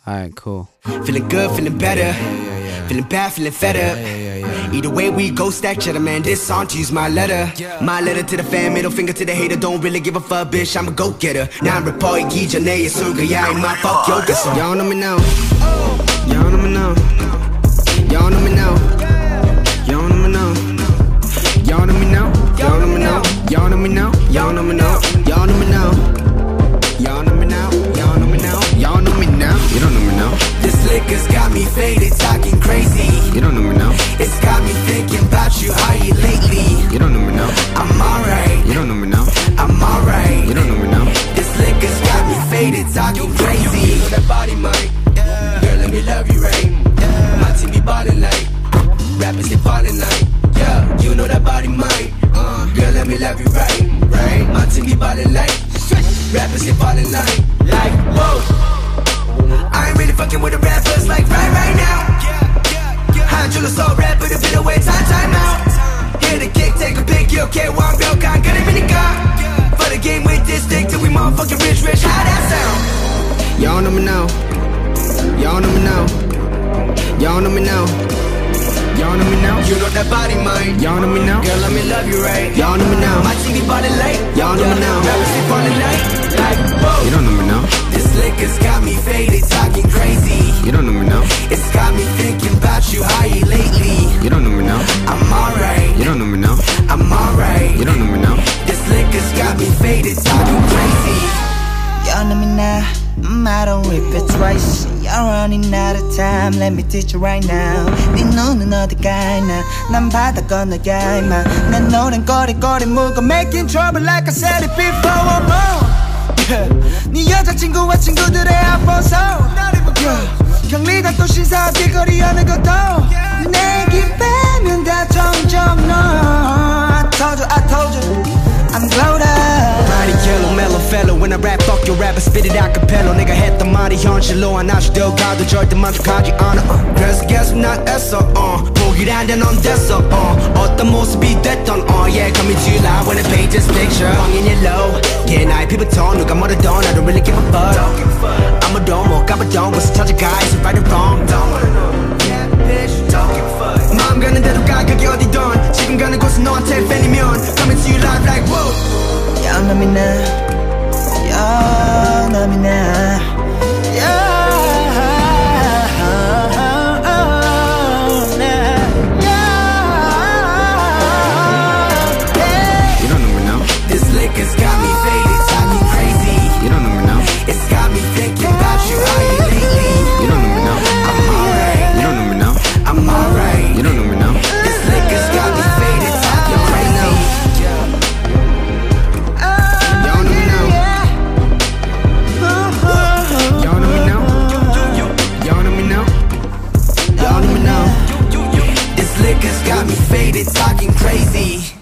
Alright, cool. Feeling good, feeling better. Feeling bad, feeling fed up. Either way we go, stack cheddar, man. This song to use my letter. My letter to the fan, middle finger to the hater. Don't really give a fuck, bitch, I'm a go-getter. 난 래퍼 이기 전에 예술가야 임마 fuck your guess. Y'all know me now. Y'all know me now. Y'all know me now. Y'all know me now. Y'all know me now. Y'all know me now. Y'all know me now. Y'all know me now. Y'all know me now. Y'all know me now. Y'all know me now. Y'all know me now. You don't know me now. This liquor's got me faded, talking crazy. You don't know me now. It's got me thinking about you, how you lately. You don't know me now. I'm alright. You don't know me now. I'm alright. You don't know me now. This liquor's got me faded, talking crazy. You know that body, Mike. Girl, let me love you right. My team be ballin' like rappers, they ballin' like. Yeah, you know that body, Mike. Girl, let me love you right, right. My team be ballin' like rappers, they ballin' like whoa. I ain't really fucking with the rappers like right now. 한 줄로 써 rapper to beat away time out. Hit a kick, take a pick, you okay, 완벽한 그림이니까. For the game with this stick till we motherfucking rich, how that sound? Y'all know me now. Y'all know me now. Y'all know me now. Y'all know me now. You know that body, mine. Y'all know me now. Girl, let me love you right. Y'all know me now. My TV body late. Y'all know me now. Rappers keep falling like whoa. You don't know me now. This liquor's got me faded, talking crazy. You don't know me now. It's got me thinking about you, how you lately. You don't know me now. I'm alright. You don't know me now. I'm alright. You don't know me now. This liquor's got me faded, talking crazy. Y'all know me now. I don't whip it twice. You're running out of time. Let me teach you right now. 네 눈은 어디 가 있나? 난 바다 건너야 임마. 난 너랑 거리거리 물고 making trouble like I said it before. I'm on. 네 여자친구와 친구들의 앞보소. 경리가 또 신사 길거리 어느 것도 내기 빼면 다 점점 너. I told you, I'm glowed up. Body yellow, mellow fellow. When I rap, fuck your rapper, spit it out capello. 내가 했던 말이 현실로 안 아쉬도 가도 절대 만족하지 않아. 그래서 계속 난 애써 포기란 데 넌 됐어 어떤 모습이 됐던 yeah, coming to life when I paint this picture. 황인 yellow, yeah, 나의 피부톤 누가 뭐래도 I don't really give a fuck. 아무도 못 가봤던 곳을 찾아가 is it right or wrong. Don't wanna know, yeah, bitch, don't give a fuck. 마음 가는 대로 가, 그게 어디든 지금 가는 곳은 너한테 팬이면 coming to life like whoa. Y'all know me now. Y'all know me now. You don't know me now. This liquor's got me faded, talking crazy. You don't know me now. It's got me thinking about you, how you lately. You don't know me now. I'm alright. You don't know me now. I'm alright. You don't know me now. This liquor's got me faded, talking crazy. Y'all know me now. Y'all know me now. Y'all know me now. Y'all know me now. This liquor's got me faded, talking crazy.